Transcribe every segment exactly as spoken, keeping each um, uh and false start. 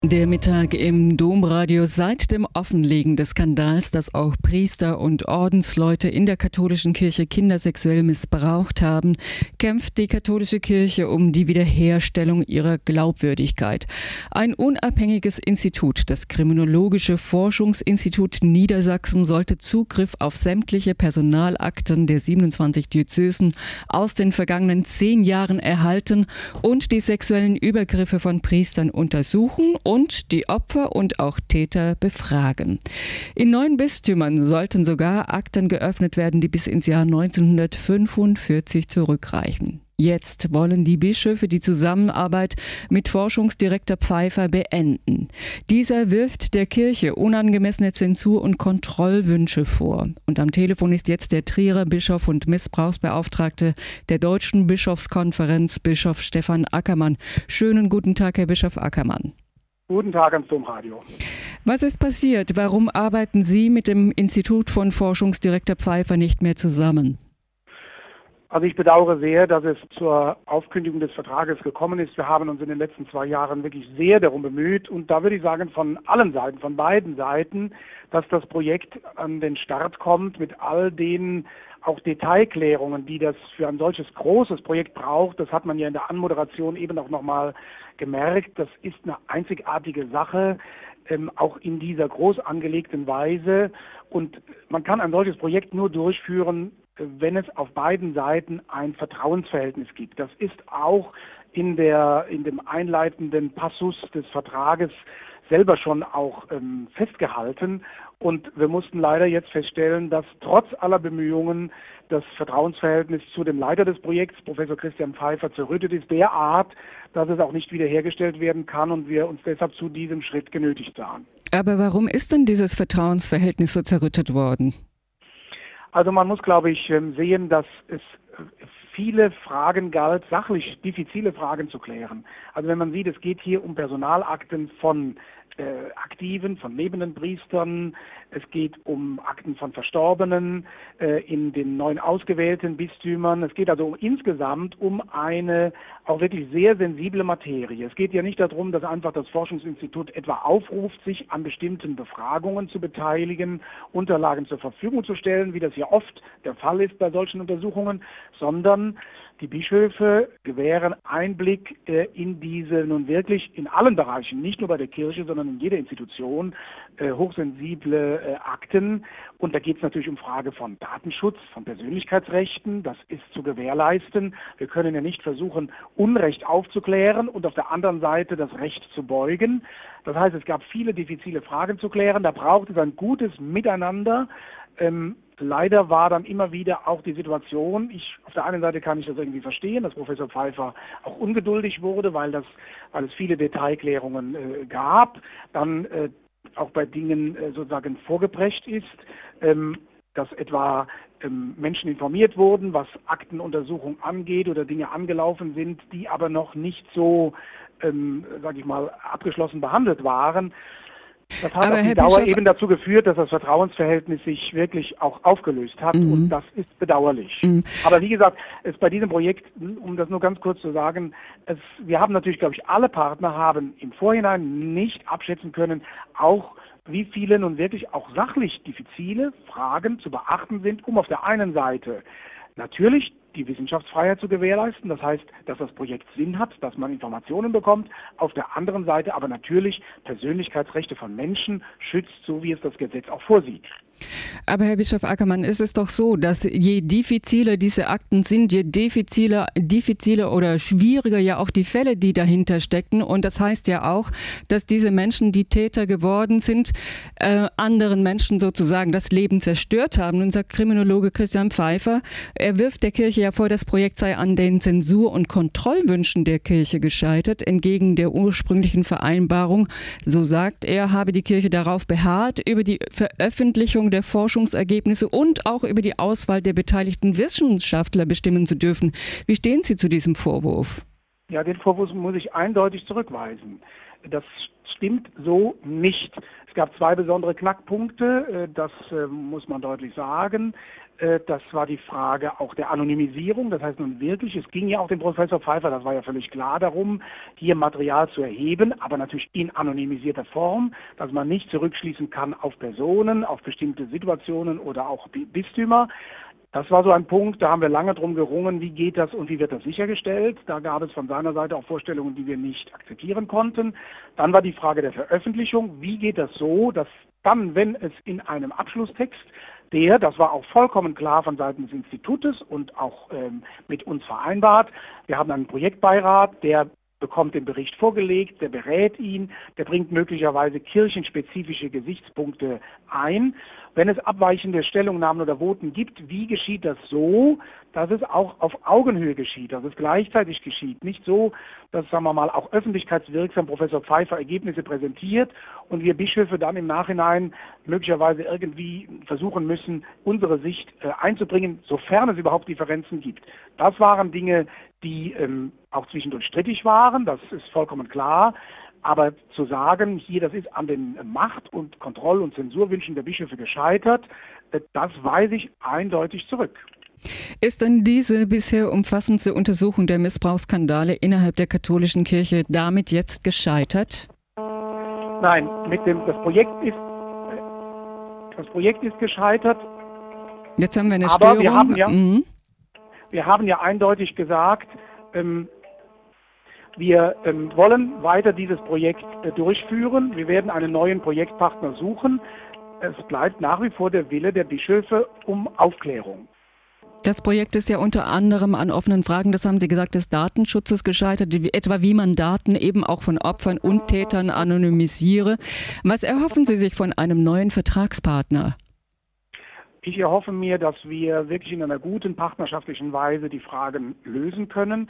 Der Mittag im Domradio. Seit dem Offenlegen des Skandals, dass auch Priester und Ordensleute in der katholischen Kirche Kinder sexuell missbraucht haben, kämpft die katholische Kirche um die Wiederherstellung ihrer Glaubwürdigkeit. Ein unabhängiges Institut, das Kriminologische Forschungsinstitut Niedersachsen, sollte Zugriff auf sämtliche Personalakten der siebenundzwanzig Diözesen aus den vergangenen zehn Jahren erhalten und die sexuellen Übergriffe von Priestern untersuchen und die Opfer und auch Täter befragen. In neun Bistümern sollten sogar Akten geöffnet werden, die bis ins Jahr neunzehnhundertfünfundvierzig zurückreichen. Jetzt wollen die Bischöfe die Zusammenarbeit mit Forschungsdirektor Pfeiffer beenden. Dieser wirft der Kirche unangemessene Zensur- und Kontrollwünsche vor. Und am Telefon ist jetzt der Trierer Bischof und Missbrauchsbeauftragte der Deutschen Bischofskonferenz, Bischof Stefan Ackermann. Schönen guten Tag, Herr Bischof Ackermann. Guten Tag ans Domradio. Was ist passiert? Warum arbeiten Sie mit dem Institut von Forschungsdirektor Pfeiffer nicht mehr zusammen? Also ich bedauere sehr, dass es zur Aufkündigung des Vertrages gekommen ist. Wir haben uns in den letzten zwei Jahren wirklich sehr darum bemüht und da würde ich sagen von allen Seiten, von beiden Seiten, dass das Projekt an den Start kommt mit all den auch Detailklärungen, die das für ein solches großes Projekt braucht. Das hat man ja in der Anmoderation eben auch nochmal gemerkt. Das ist eine einzigartige Sache, ähm, auch in dieser groß angelegten Weise. Und man kann ein solches Projekt nur durchführen, wenn es auf beiden Seiten ein Vertrauensverhältnis gibt. Das ist auch in der in dem einleitenden Passus des Vertrages selber schon auch ähm, festgehalten. Und wir mussten leider jetzt feststellen, dass trotz aller Bemühungen das Vertrauensverhältnis zu dem Leiter des Projekts, Professor Christian Pfeiffer, zerrüttet ist, derart, dass es auch nicht wiederhergestellt werden kann und wir uns deshalb zu diesem Schritt genötigt sahen. Aber warum ist denn dieses Vertrauensverhältnis so zerrüttet worden? Also man muss, glaube ich, sehen, dass es viele Fragen galt, sachlich diffizile Fragen zu klären. Also wenn man sieht, es geht hier um Personalakten von äh, Aktiven, von lebenden Priestern, es geht um Akten von Verstorbenen äh, in den neun ausgewählten Bistümern. Es geht also um, insgesamt um eine auch wirklich sehr sensible Materie. Es geht ja nicht darum, dass einfach das Forschungsinstitut etwa aufruft, sich an bestimmten Befragungen zu beteiligen, Unterlagen zur Verfügung zu stellen, wie das ja oft der Fall ist bei solchen Untersuchungen, sondern die Bischöfe gewähren Einblick äh, in diese nun wirklich in allen Bereichen, nicht nur bei der Kirche, sondern in jeder Institution, äh, hochsensible äh, Akten. Und da geht es natürlich um Frage von Datenschutz, von Persönlichkeitsrechten. Das ist zu gewährleisten. Wir können ja nicht versuchen, Unrecht aufzuklären und auf der anderen Seite das Recht zu beugen. Das heißt, es gab viele diffizile Fragen zu klären. Da braucht es ein gutes Miteinander. Ähm, Leider war dann immer wieder auch die Situation, ich, auf der einen Seite kann ich das irgendwie verstehen, dass Professor Pfeiffer auch ungeduldig wurde, weil das, weil es viele Detailklärungen äh, gab, dann äh, auch bei Dingen äh, sozusagen vorgeprescht ist, ähm, dass etwa ähm, Menschen informiert wurden, was Aktenuntersuchung angeht oder Dinge angelaufen sind, die aber noch nicht so, ähm, sage ich mal, abgeschlossen behandelt waren. Das hat Aber auf die Herr Dauer Bischof eben dazu geführt, dass das Vertrauensverhältnis sich wirklich auch aufgelöst hat Mhm. und das ist bedauerlich. Mhm. Aber wie gesagt, es bei diesem Projekt, um das nur ganz kurz zu sagen, es, wir haben natürlich, glaube ich, alle Partner haben im Vorhinein nicht abschätzen können, auch wie viele nun wirklich auch sachlich diffizile Fragen zu beachten sind, um auf der einen Seite natürlich die Wissenschaftsfreiheit zu gewährleisten, das heißt, dass das Projekt Sinn hat, dass man Informationen bekommt, auf der anderen Seite aber natürlich Persönlichkeitsrechte von Menschen schützt, so wie es das Gesetz auch vorsieht. Aber Herr Bischof Ackermann, ist es doch so, dass je diffiziler diese Akten sind, je diffiziler, diffiziler oder schwieriger ja auch die Fälle, die dahinter stecken. Und das heißt ja auch, dass diese Menschen, die Täter geworden sind, äh, anderen Menschen sozusagen das Leben zerstört haben. Unser Kriminologe Christian Pfeiffer, er wirft der Kirche ja vor, das Projekt sei an den Zensur- und Kontrollwünschen der Kirche gescheitert, entgegen der ursprünglichen Vereinbarung. So sagt er, habe die Kirche darauf beharrt, über die Veröffentlichung der Forschungsergebnisse und auch über die Auswahl der beteiligten Wissenschaftler bestimmen zu dürfen. Wie stehen Sie zu diesem Vorwurf? Ja, den Vorwurf muss ich eindeutig zurückweisen. Das stimmt so nicht. Es gab zwei besondere Knackpunkte, das muss man deutlich sagen. Das war die Frage auch der Anonymisierung. Das heißt nun wirklich, es ging ja auch dem Professor Pfeiffer, das war ja völlig klar darum, hier Material zu erheben, aber natürlich in anonymisierter Form, dass man nicht zurückschließen kann auf Personen, auf bestimmte Situationen oder auch Bistümer. Das war so ein Punkt, da haben wir lange drum gerungen, wie geht das und wie wird das sichergestellt. Da gab es von seiner Seite auch Vorstellungen, die wir nicht akzeptieren konnten. Dann war die Frage der Veröffentlichung. Wie geht das so, dass dann, wenn es in einem Abschlusstext, der, das war auch vollkommen klar von Seiten des Institutes und auch ähm, mit uns vereinbart, wir haben einen Projektbeirat, der bekommt den Bericht vorgelegt, der berät ihn, der bringt möglicherweise kirchenspezifische Gesichtspunkte ein. Wenn es abweichende Stellungnahmen oder Voten gibt, wie geschieht das so, dass es auch auf Augenhöhe geschieht, dass es gleichzeitig geschieht. Nicht so, dass, sagen wir mal, auch öffentlichkeitswirksam Professor Pfeiffer Ergebnisse präsentiert und wir Bischöfe dann im Nachhinein möglicherweise irgendwie versuchen müssen, unsere Sicht äh, einzubringen, sofern es überhaupt Differenzen gibt. Das waren Dinge, die ähm, auch zwischendurch strittig waren, das ist vollkommen klar. Aber zu sagen, hier, das ist an den Macht- und Kontroll- und Zensurwünschen der Bischöfe gescheitert, das weise ich eindeutig zurück. Ist denn diese bisher umfassendste Untersuchung der Missbrauchsskandale innerhalb der katholischen Kirche damit jetzt gescheitert? Nein, mit dem, das Projekt ist, das Projekt ist gescheitert. Jetzt haben wir eine aber Störung. Wir haben ja, mhm. wir haben ja eindeutig gesagt, ähm, wir ähm, wollen weiter dieses Projekt äh, durchführen. Wir werden einen neuen Projektpartner suchen. Es bleibt nach wie vor der Wille der Bischöfe um Aufklärung. Das Projekt ist ja unter anderem an offenen Fragen, das haben Sie gesagt, des Datenschutzes gescheitert, wie, etwa wie man Daten eben auch von Opfern und Tätern anonymisiere. Was erhoffen Sie sich von einem neuen Vertragspartner? Ich erhoffe mir, dass wir wirklich in einer guten partnerschaftlichen Weise die Fragen lösen können.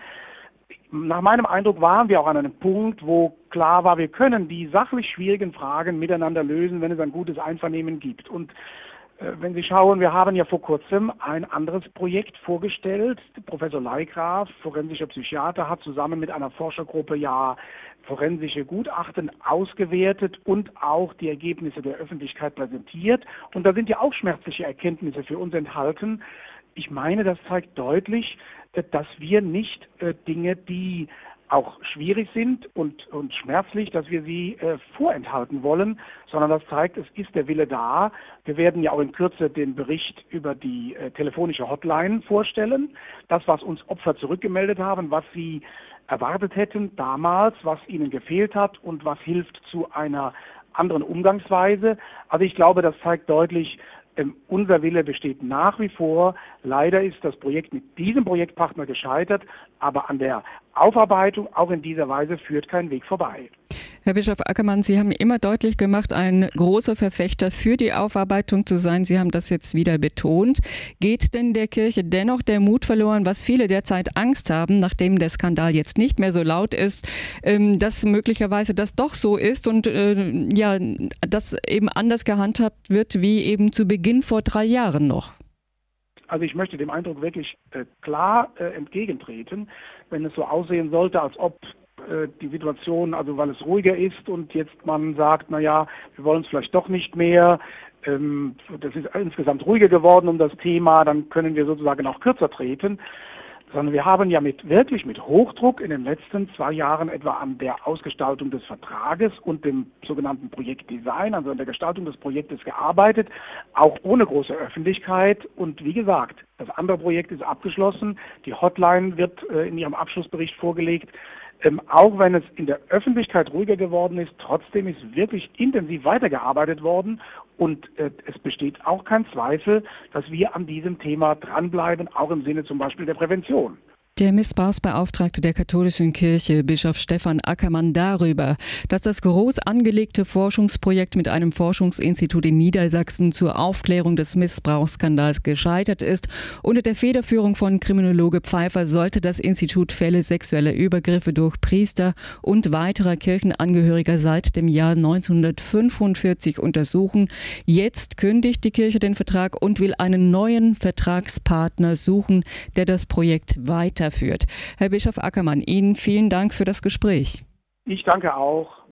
Nach meinem Eindruck waren wir auch an einem Punkt, wo klar war, wir können die sachlich schwierigen Fragen miteinander lösen, wenn es ein gutes Einvernehmen gibt. Und äh, wenn Sie schauen, wir haben ja vor kurzem ein anderes Projekt vorgestellt. Professor Leigraf, forensischer Psychiater, hat zusammen mit einer Forschergruppe ja forensische Gutachten ausgewertet und auch die Ergebnisse der Öffentlichkeit präsentiert. Und da sind ja auch schmerzliche Erkenntnisse für uns enthalten. Ich meine, das zeigt deutlich, dass wir nicht äh, Dinge, die auch schwierig sind und, und schmerzlich, dass wir sie äh, vorenthalten wollen, sondern das zeigt, es ist der Wille da. Wir werden ja auch in Kürze den Bericht über die äh, telefonische Hotline vorstellen. Das, was uns Opfer zurückgemeldet haben, was sie erwartet hätten damals, was ihnen gefehlt hat und was hilft zu einer anderen Umgangsweise. Also ich glaube, das zeigt deutlich, Ähm, unser Wille besteht nach wie vor. Leider ist das Projekt mit diesem Projektpartner gescheitert, aber an der Aufarbeitung auch in dieser Weise führt kein Weg vorbei. Herr Bischof Ackermann, Sie haben immer deutlich gemacht, ein großer Verfechter für die Aufarbeitung zu sein. Sie haben das jetzt wieder betont. Geht denn der Kirche dennoch der Mut verloren, was viele derzeit Angst haben, nachdem der Skandal jetzt nicht mehr so laut ist, dass möglicherweise das doch so ist und ja, das eben anders gehandhabt wird wie eben zu Beginn vor drei Jahren noch? Also ich möchte dem Eindruck wirklich äh, klar äh, entgegentreten, wenn es so aussehen sollte, als ob die Situation, also weil es ruhiger ist und jetzt man sagt, na ja, wir wollen es vielleicht doch nicht mehr, ähm, das ist insgesamt ruhiger geworden um das Thema, dann können wir sozusagen auch kürzer treten, sondern wir haben ja mit wirklich mit Hochdruck in den letzten zwei Jahren etwa an der Ausgestaltung des Vertrages und dem sogenannten Projektdesign, also an der Gestaltung des Projektes gearbeitet, auch ohne große Öffentlichkeit. Und wie gesagt, das andere Projekt ist abgeschlossen, die Hotline wird äh, in ihrem Abschlussbericht vorgelegt. Ähm, auch wenn es in der Öffentlichkeit ruhiger geworden ist, trotzdem ist wirklich intensiv weitergearbeitet worden und äh, es besteht auch kein Zweifel, dass wir an diesem Thema dranbleiben, auch im Sinne zum Beispiel der Prävention. Der Missbrauchsbeauftragte der katholischen Kirche, Bischof Stefan Ackermann, darüber, dass das groß angelegte Forschungsprojekt mit einem Forschungsinstitut in Niedersachsen zur Aufklärung des Missbrauchsskandals gescheitert ist. Unter der Federführung von Kriminologe Pfeiffer sollte das Institut Fälle sexueller Übergriffe durch Priester und weiterer Kirchenangehöriger seit dem Jahr neunzehnhundertfünfundvierzig untersuchen. Jetzt kündigt die Kirche den Vertrag und will einen neuen Vertragspartner suchen, der das Projekt weiterführt. Herr Bischof Ackermann, Ihnen vielen Dank für das Gespräch. Ich danke auch.